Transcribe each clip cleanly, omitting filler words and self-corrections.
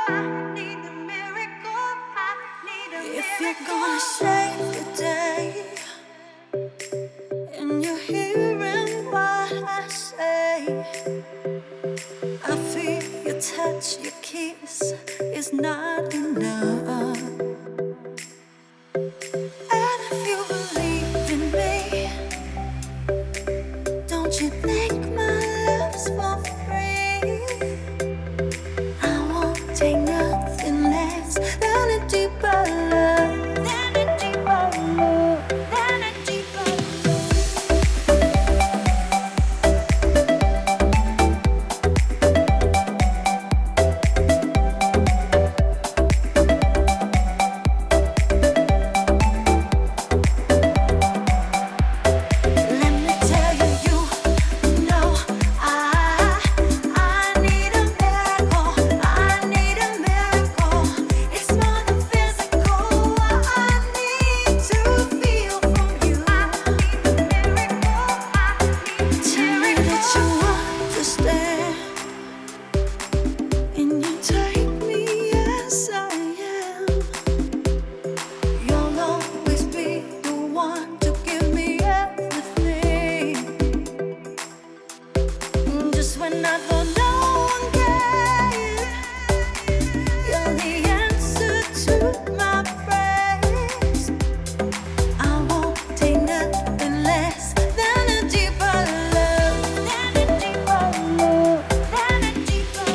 If you're gonna save the day and you're hearing what I say, I feel your touch, your kiss is not enough. And if you believe in me, don't you think my love's for free? I won't take nothing less than a deeper love, than a deeper love, than a deeper when I thought no one cared, you're the answer to my prayers. I won't take nothing less than a deeper love, than a deeper love, than a deeper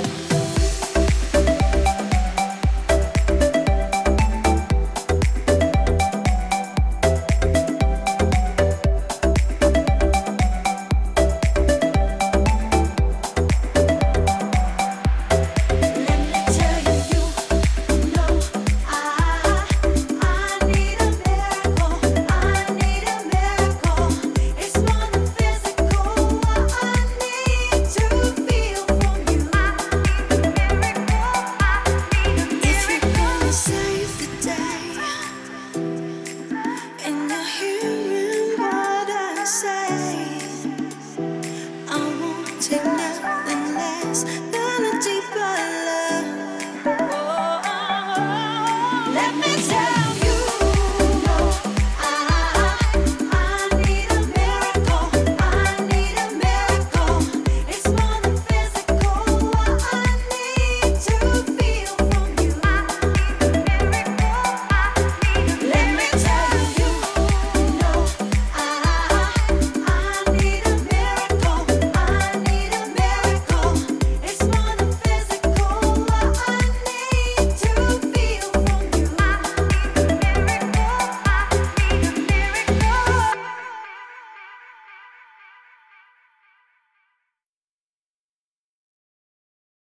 take nothing less